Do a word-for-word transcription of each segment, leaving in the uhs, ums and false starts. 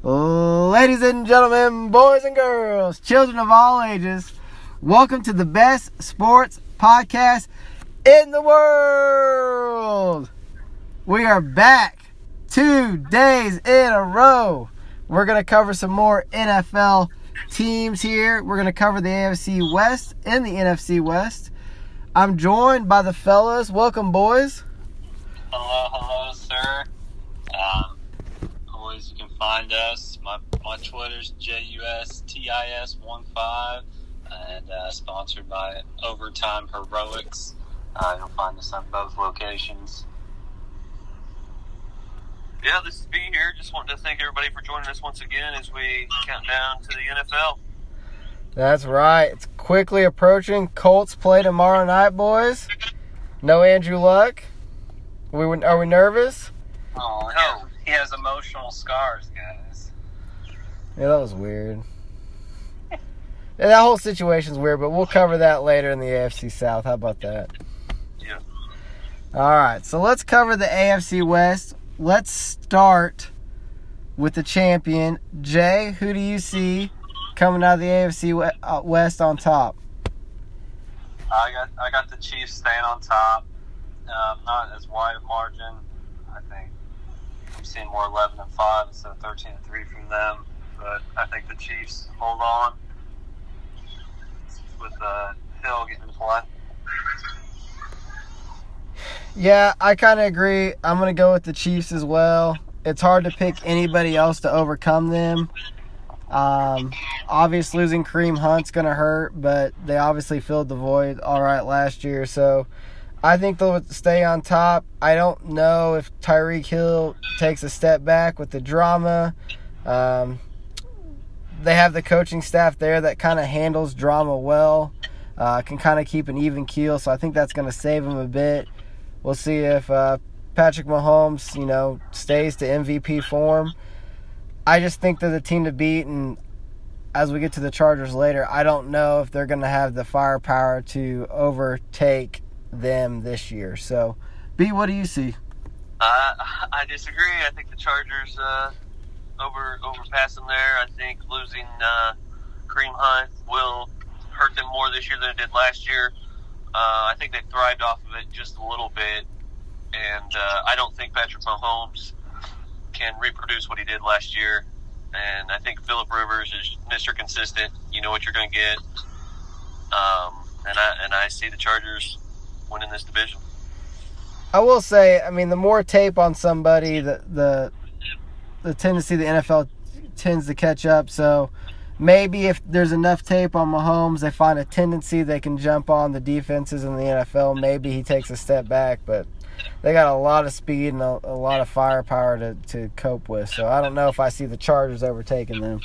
Ladies and gentlemen, boys and girls, children of all ages, welcome to the best sports podcast in the world. We are back two days in a row. We're going to cover some more N F L teams here. We're going to cover the A F C West and the N F C West. I'm joined by the fellas. Welcome, boys. Hello, hello, sir. Um, always you can find us. My my Twitter's J U S T I S one five, and uh, sponsored by Overtime Heroics. Uh, you'll find us on both locations. Yeah, this is B here. Just wanting to thank everybody for joining us once again as we count down to the N F L. That's right. It's quickly approaching. Colts play tomorrow night, boys. No Andrew Luck. We are we nervous? Oh, he has, he has emotional scars, guys. Yeah, that was weird. Yeah, that whole situation's weird, but we'll cover that later in the A F C South. How about that? Yeah. All right, so let's cover the A F C West. Let's start with the champion. Jay, who do you see coming out of the A F C West on top? I got I got the Chiefs staying on top. Um, not as wide a margin. I think I'm seeing more eleven and five instead of thirteen and three from them. But I think the Chiefs hold on with uh, Hill getting play. Yeah, I kind of agree. I'm going to go with the Chiefs as well. It's hard to pick anybody else to overcome them. Um, obviously, losing Kareem Hunt's going to hurt, but they obviously filled the void all right last year. So I think they'll stay on top. I don't know if Tyreek Hill takes a step back with the drama. Um, they have the coaching staff there that kind of handles drama well, uh, can kind of keep an even keel. So I think that's going to save them a bit. We'll see if uh, Patrick Mahomes, you know, stays to M V P form. I just think they're the team to beat, and as we get to the Chargers later, I don't know if they're going to have the firepower to overtake them this year. So, B, what do you see? Uh, I disagree. I think the Chargers uh, over overpass them there. I think losing uh, Kareem Hunt will hurt them more this year than it did last year. Uh, I think they thrived off of it just a little bit, and uh, I don't think Patrick Mahomes can reproduce what he did last year. And I think Phillip Rivers is Mister Consistent. You know what you're going to get. Um, and I and I see the Chargers winning this division. I will say, I mean, the more tape on somebody, the the the tendency the N F L tends to catch up. So maybe if there's enough tape on Mahomes, they find a tendency they can jump on the defenses in the N F L. Maybe he takes a step back, but they got a lot of speed and a, a lot of firepower to, to cope with. So I don't know if I see the Chargers overtaking them.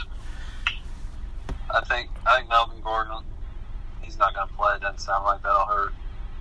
I think I think Melvin Gordon, he's not going to play. It doesn't sound like that'll hurt.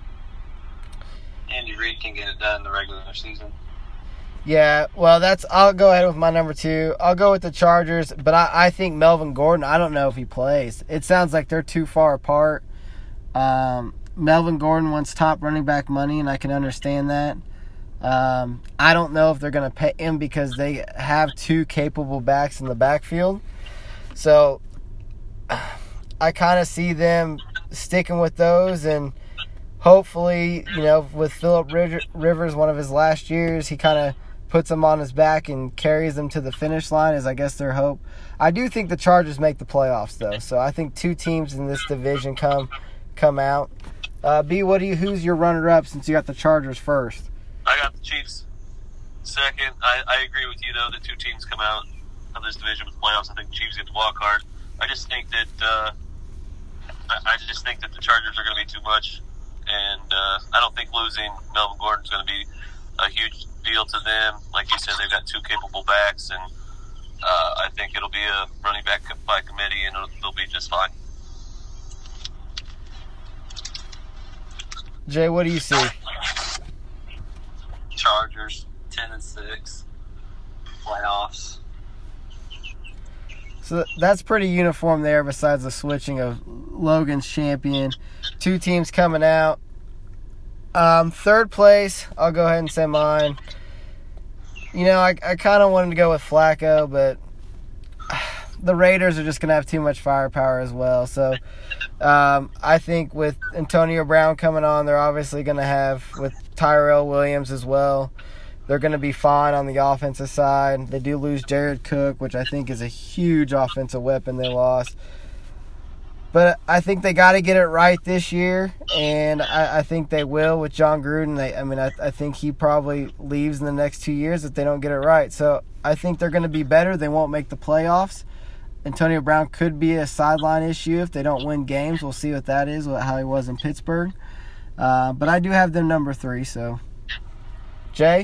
Andy Reid can get it done in the regular season. Yeah, well, that's. I'll go ahead with my number two. I'll go with the Chargers, but I, I think Melvin Gordon, I don't know if he plays. It sounds like they're too far apart. Um, Melvin Gordon wants top running back money, and I can understand that. Um, I don't know if they're going to pay him because they have two capable backs in the backfield. So I kind of see them sticking with those, and hopefully, you know, with Phillip Rivers, one of his last years, he kind of puts them on his back and carries them to the finish line is, I guess, their hope. I do think the Chargers make the playoffs, though. So I think two teams in this division come come out. Uh, B, what do you? Who's your runner-up since you got the Chargers first? I got the Chiefs second. I, I agree with you, though, that two teams come out of this division with playoffs. I think the Chiefs get the wild card. I just think that uh, I, I just think that the Chargers are going to be too much. And uh, I don't think losing Melvin Gordon is going to be a huge deal to them. Like you said, they've got two capable backs, and uh, I think it'll be a running back by committee, and it'll, they'll be just fine. Jay, what do you see? Chargers, ten and six, playoffs. So that's pretty uniform there besides the switching of Logan's champion. Two teams coming out. Um, third place, I'll go ahead and say mine. You know, I, I kind of wanted to go with Flacco, but the Raiders are just going to have too much firepower as well. So um, I think with Antonio Brown coming on, they're obviously going to have, with Tyrell Williams as well, they're going to be fine on the offensive side. They do lose Jared Cook, which I think is a huge offensive weapon they lost. But I think they got to get it right this year, and I, I think they will with John Gruden. They, I mean, I, I think he probably leaves in the next two years if they don't get it right. So I think they're going to be better. They won't make the playoffs. Antonio Brown could be a sideline issue if they don't win games. We'll see what that is, how he was in Pittsburgh. Uh, but I do have them number three. So, Jay?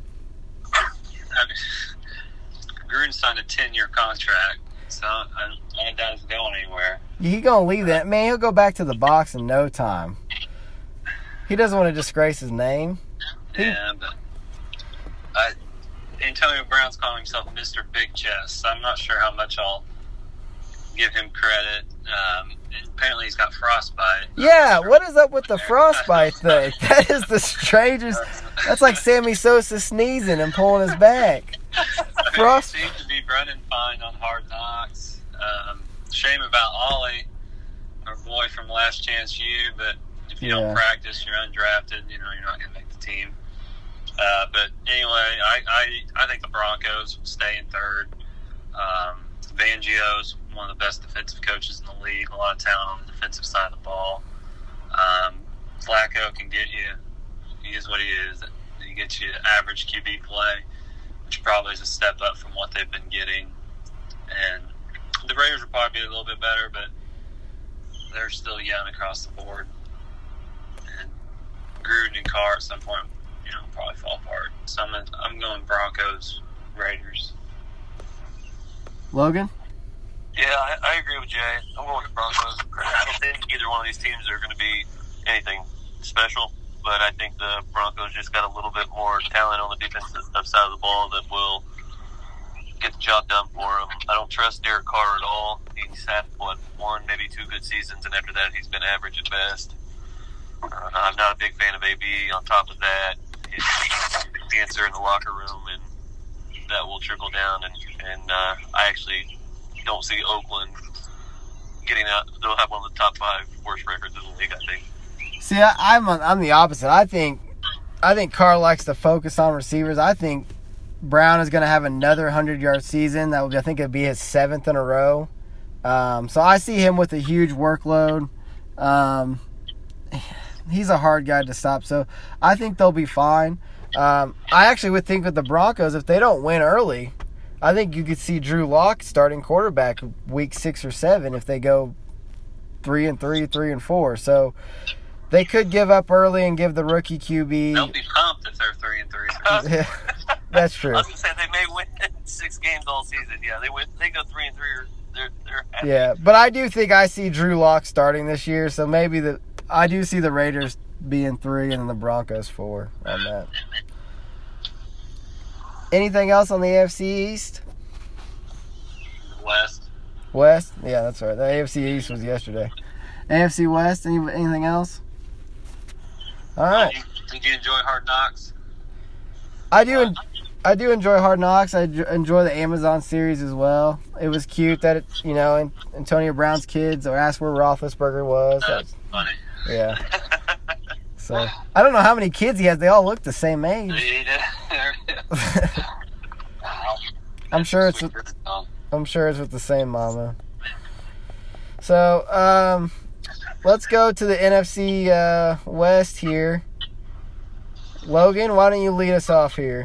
Gruden signed a ten-year contract, so I, I doubt it's going anywhere. He gonna leave that man. He'll go back to the box in no time. He doesn't want to disgrace his name. He, yeah, but I, Antonio Brown's calling himself Mister Big Chest. So I'm not sure how much I'll give him credit. Um, apparently, he's got frostbite. Yeah, what is up with the frostbite thing? That is the strangest. That's like Sammy Sosa sneezing and pulling his back. Frost. He seems to be running fine on Hard Knocks. Um, shame about Ollie, our boy from Last Chance U, but if you Yeah. don't practice, you're undrafted, you know, you're not going to make the team. Uh, but anyway, I, I I think the Broncos will stay in third. Um, Fangio's one of the best defensive coaches in the league, a lot of talent on the defensive side of the ball. Um, Flacco can get you, he is what he is. He gets you average Q B play, which probably is a step up from what they've been getting. And the Raiders will probably be a little bit better, but they're still young across the board. And Gruden and Carr at some point, you know, probably fall apart. So I'm, I'm going Broncos, Raiders. Logan? Yeah, I, I agree with Jay. I'm going with Broncos. I don't think either one of these teams are going to be anything special, but I think the Broncos just got a little bit more talent on the defensive side of the ball that will get the job done for him. I don't trust Derek Carr at all. He's had, what, one, maybe two good seasons, and after that he's been average at best. Uh, I'm not a big fan of A B. On top of that, he's a cancer in the locker room, and that will trickle down, and, and uh, I actually don't see Oakland getting out. They'll have one of the top five worst records in the league, I think. See, I, I'm I'm the opposite. I think I think Carr likes to focus on receivers. I think Brown is going to have another hundred-yard season. That would be, I think, it'd be his seventh in a row. Um, so I see him with a huge workload. Um, he's a hard guy to stop. So I think they'll be fine. Um, I actually would think with the Broncos, if they don't win early, I think you could see Drew Lock starting quarterback week six or seven if they go three and three, three and four. So they could give up early and give the rookie Q B. They'll be pumped if they're three and three. That's true. I was gonna say they may win six games all season. Yeah, they win. They go three and three. Or they're they're happy. Yeah, but I do think I see Drew Lock starting this year. So maybe the I do see the Raiders being three and the Broncos four on that. Anything else on the A F C East? West. West? Yeah, that's right. The A F C East was yesterday. A F C West, any, anything else? All right. Did you, did you enjoy Hard Knocks? I do en- I do enjoy Hard Knocks. I j- enjoy the Amazon series as well. It was cute that, it, you know, Antonio Brown's kids asked where Roethlisberger was. That's funny. Yeah. So, I don't know how many kids he has. They all look the same age. I'm sure it's with, I'm sure it's with the same mama. So, um, let's go to the N F C uh, West here. Logan, why don't you lead us off here?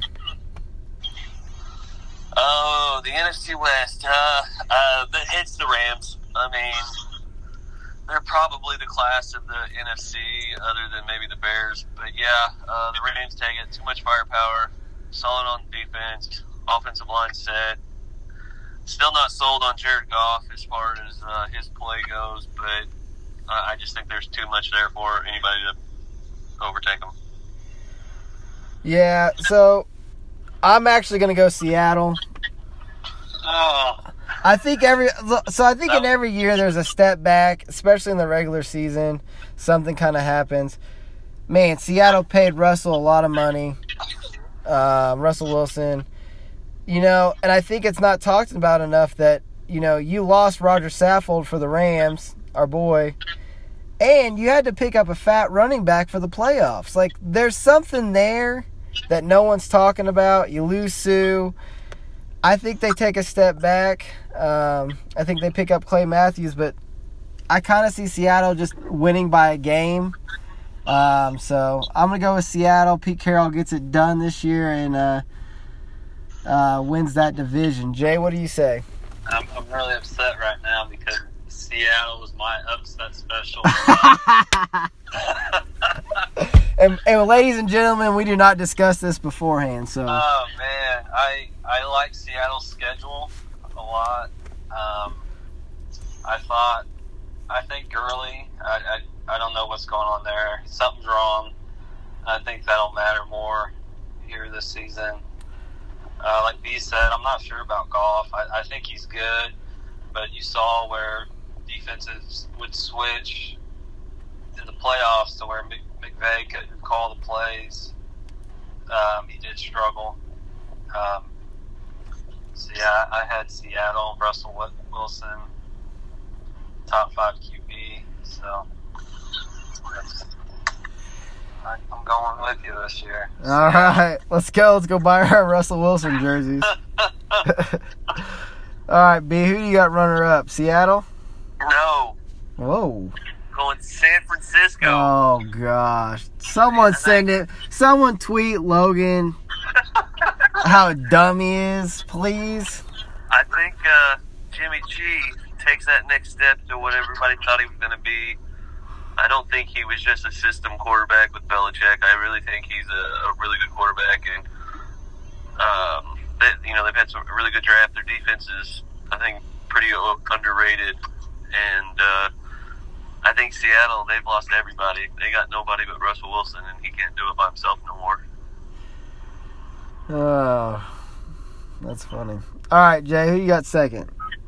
Oh, the N F C West. Uh, uh, it's the Rams. I mean, they're probably the class of the N F C, other than maybe the Bears. But yeah, uh, the Rams take it. Too much firepower. Solid on defense. Offensive line set. Still not sold on Jared Goff as far as uh, his play goes, but uh, I just think there's too much there for anybody to overtake him. Yeah, so I'm actually going to go Seattle. Oh. I think every so I think in every year there's a step back, especially in the regular season. Something kind of happens. Man, Seattle paid Russell a lot of money. Um, Russell Wilson, you know, and I think it's not talked about enough that you know, you lost Roger Saffold for the Rams, our boy, and you had to pick up a fat running back for the playoffs. Like, there's something there that no one's talking about. You lose Sue. I think they take a step back. Um, I think they pick up Clay Matthews, but I kind of see Seattle just winning by a game. Um, so I'm going to go with Seattle. Pete Carroll gets it done this year and uh, uh, wins that division. Jay, what do you say? I'm, I'm really upset right now because Seattle was my upset special. and, and ladies and gentlemen, we do not discuss this beforehand. So. Oh man, I I like Seattle's schedule a lot. Um, I thought, I think Gurley. I, I I don't know what's going on there. Something's wrong. I think that'll matter more here this season. Uh, like B said, I'm not sure about Goff. I, I think he's good, but you saw where defenses would switch in the playoffs to where McVay couldn't call the plays. Um, he did struggle. Um, so, yeah, I had Seattle, Russell Wilson, top five Q B. So, that's, I, I'm going with you this year. All right, let's go. Let's go buy our Russell Wilson jerseys. All right, B, who do you got runner up? Seattle? No. Whoa. Going San Francisco. Oh, gosh. Someone send it. Someone tweet Logan how dumb he is, please. I think uh, Jimmy G takes that next step to what everybody thought he was going to be. I don't think he was just a system quarterback with Belichick. I really think he's a, a really good quarterback. And, um, they, you know, they've had some really good draft. Their defense is, I think, pretty underrated. And uh, I think Seattle, they've lost everybody. They got nobody but Russell Wilson, and he can't do it by himself no more. Oh, that's funny. All right, Jay, who you got second?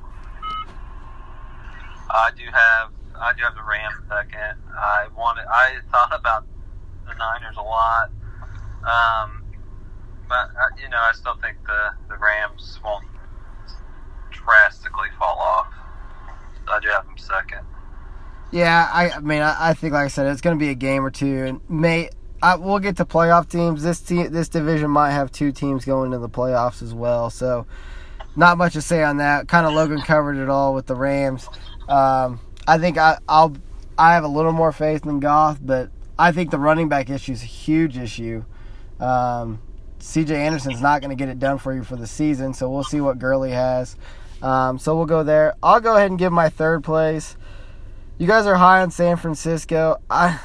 I do have I do have the Rams second. I wanted I thought about the Niners a lot, um, but uh, you know I still think the, the Rams won't drastically fall off. So I do have them second. Yeah, I, I mean, I, I think, like I said, it's going to be a game or two, and may I, we'll get to playoff teams. This te- this division might have two teams going to the playoffs as well, so not much to say on that. Kind of Logan covered it all with the Rams. Um, I think I, I'll I have a little more faith than Goff, but I think the running back issue is a huge issue. Um, C J Anderson's not going to get it done for you for the season, so we'll see what Gurley has. Um, so we'll go there. I'll go ahead and give my third place. You guys are high on San Francisco. I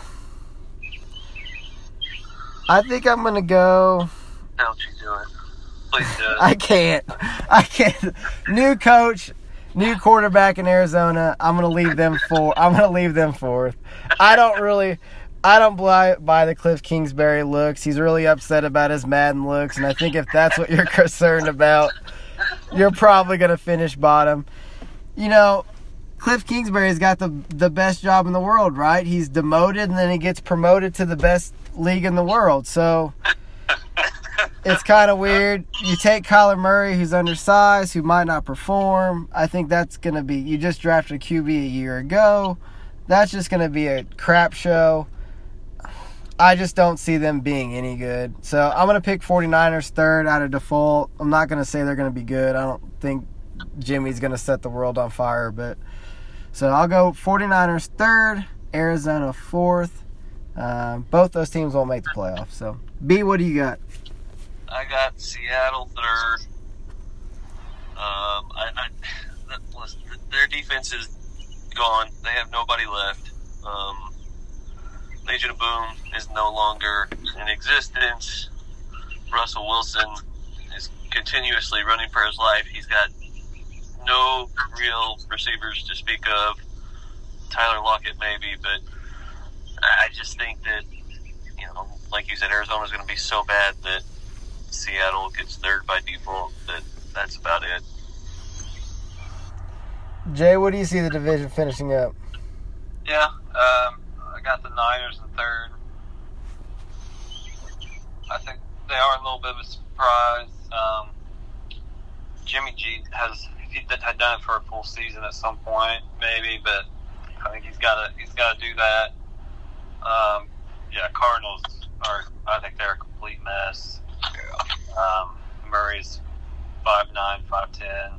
I think I'm going to go. Don't you do it. Please do it. I can't. I can't. New coach, new quarterback in Arizona. I'm going to leave them for. I'm going to leave them fourth. I don't really I don't buy, buy the Cliff Kingsbury looks. He's really upset about his Madden looks, and I think if that's what you're concerned about, you're probably going to finish bottom. You know, Cliff Kingsbury's got the the best job in the world, right? He's demoted, and then he gets promoted to the best league in the world. So it's kind of weird. You take Kyler Murray, who's undersized, who might not perform. I think that's going to be – you just drafted a Q B a year ago. That's just going to be a crap show. I just don't see them being any good. So I'm going to pick 49ers third out of default. I'm not going to say they're going to be good. I don't think Jimmy's going to set the world on fire. But so I'll go 49ers third, Arizona fourth. Um, both those teams won't make the playoffs. So, B, what do you got? I got Seattle third. Um, I, I, listen, their defense is gone. They have nobody left. Um, Legion of Boom is no longer in existence. Russell Wilson is continuously running for his life. He's got no real receivers to speak of. Tyler Lockett maybe, but I just think that, you know, like you said, Arizona's going to be so bad that Seattle gets third by default. That that's about it. Jay, what do you see the division finishing up? Yeah, um, I got the Niners in third. I think they are a little bit of a surprise. Um, Jimmy G has if he had done it for a full season at some point, maybe. But I think he's got to he's got to do that. Um, yeah, Cardinals are. I think they're a complete mess. Um, Murray's five nine, five ten.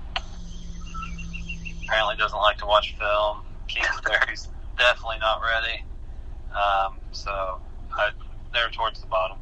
Apparently doesn't like to watch film. Kingsbury's definitely not ready. Um, so I, they're towards the bottom.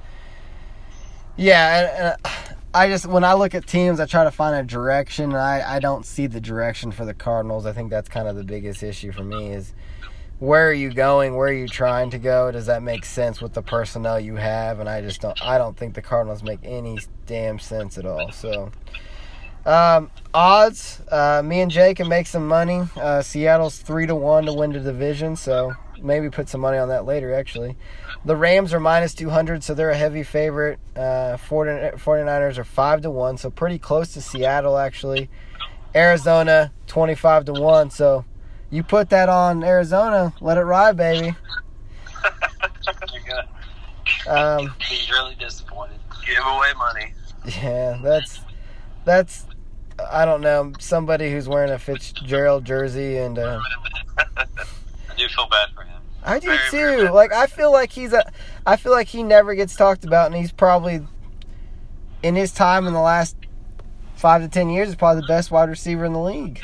Yeah, and, and I just when I look at teams, I try to find a direction. And I I don't see the direction for the Cardinals. I think that's kind of the biggest issue for me is where are you going? Where are you trying to go? Does that make sense with the personnel you have? And I just don't. I don't think the Cardinals make any damn sense at all. So. Um, odds, uh, me and Jay can make some money. Uh, Seattle's three to one to win the division, so maybe put some money on that later, actually. The Rams are minus two hundred, so they're a heavy favorite. Uh, forty-niners are five to one, so pretty close to Seattle, actually. Arizona, twenty-five to one, so you put that on Arizona, let it ride, baby. You're gonna Um, be really disappointed. Give away money. yeah, that's, that's, I don't know, somebody who's wearing a Fitzgerald jersey and, uh, I do feel bad for him. I do Very, very too. bad. Like I feel like he's a, I feel like he never gets talked about, and he's probably, in his time in the last five to ten years, is probably the best wide receiver in the league.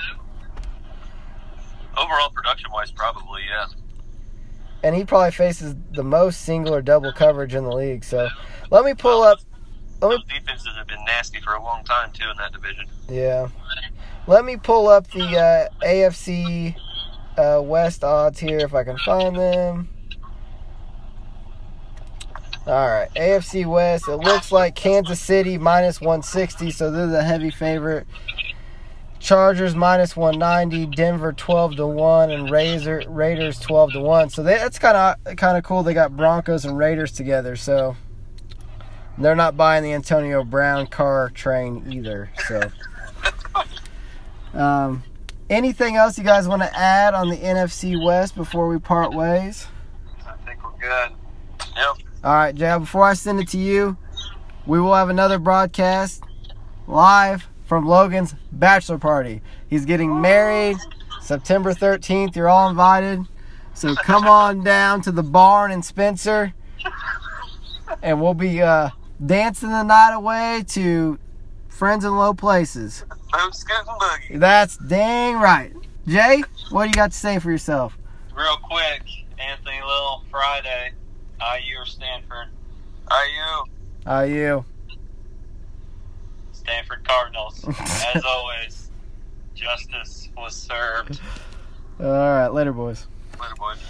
Overall production-wise, probably, yeah. And he probably faces the most single or double coverage in the league. So let me pull up. Let me, Those defenses have been nasty for a long time, too, in that division. yeah. Let me pull up the uh, A F C uh, West odds here if I can find them. All right, A F C West. It looks like Kansas City minus one sixty, so they're the heavy favorite. Chargers minus one ninety, Denver twelve to one, and Razor, Raiders twelve to one. So they, that's kind of kind of cool. They got Broncos and Raiders together, so they're not buying the Antonio Brown car train either. So, um, anything else you guys want to add on the N F C West before we part ways? I think we're good. Yep. All right, Jay, before I send it to you, we will have another broadcast live from Logan's bachelor party. He's getting married September thirteenth. You're all invited. So come on down to the barn in Spencer, and we'll be uh, dancing the night away to Friends in Low Places. Boot, scoot, and boogie. That's dang right. Jay, what do you got to say for yourself? Real quick, Anthony Little, Friday, I U or Stanford? I U. Are you? Stanford Cardinals. As always, justice was served. All right, later, boys. Later, boys.